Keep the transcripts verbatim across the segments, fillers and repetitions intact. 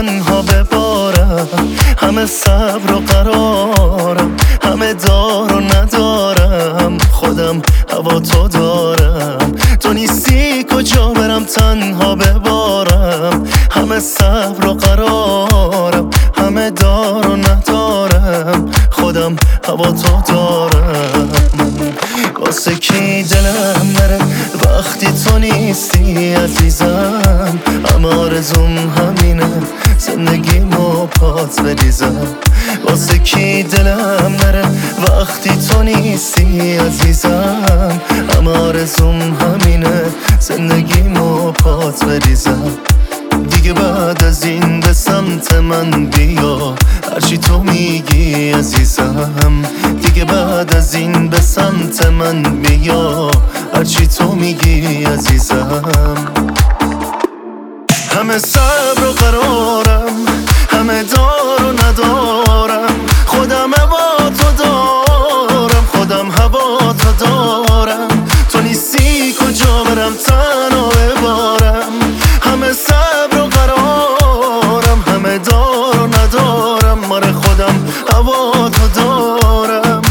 تنها ببارم، همه صبر و قرارم، همه دار و ندارم، خودم هوا تو دارم. تو نیستی کجا برم تنها ببارم، همه صبر و قرارم، همه دار و ندارم، خودم هوا تو دارم. واسه کی دلم نره وقتی تو نیستی عزیزم، اما آرزوم همینه زندگیمو پات بریزم. واسه کی دلم نره وقتی تو نیستی عزیزم، اما آرزوم همینه زندگیمو پات بریزم. دیگه بعد از این به سمت من بیا، هرچی تو میگی عزیزم. دیگه بعد از این به سمت من بیا، هرچی تو میگی عزیزم. همه صبر و قرارم، همه دار و ندارم، خودم هوا تو دارم، خودم هوا تو دارم. تو نیستی کجا برم تنها ببارم، همه صبر و قرارم، همه دار و ندارم، ماره خودم هوا تو دارم.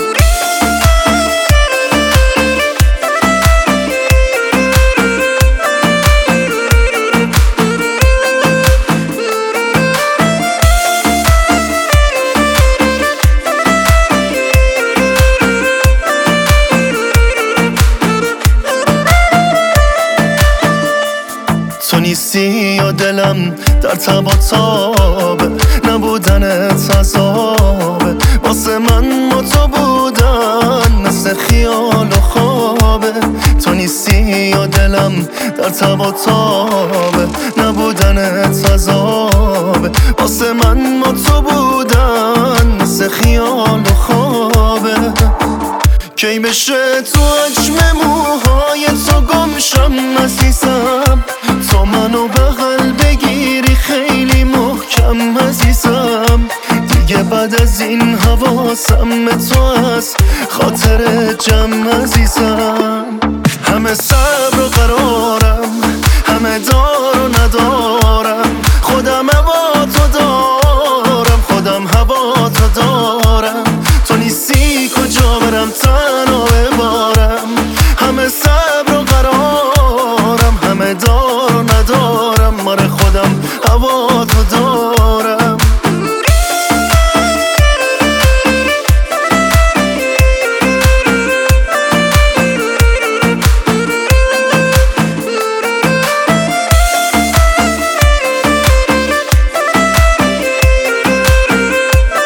تو نیستی یا دلم در تب و تابه، نبودنت عذابه. واسه من ما تو بودن مثل خیال و خوابه. تو نیستی یا دلم در تب و تابه، نبودنت عذابه. واسه من ما تو بودن مثل خیال و خوابه. کی بشه تو عجم موهای تو گمشم عزیزم، تو منو بغل بگیری خیلی محکم عزیزم. دیگه بعد از این حواسم تو از خاطر جمع عزیزم. همه صبر و قرارم، همه دار و ندارم، خودم هوا تو دارم، خودم هوا تو دارم. تو نیستی کجا برم تنها ببارم، همه صبر و قرارم، همه دار و ندارم، ماره خودم هوا تو دارم.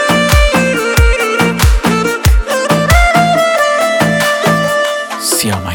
سیامک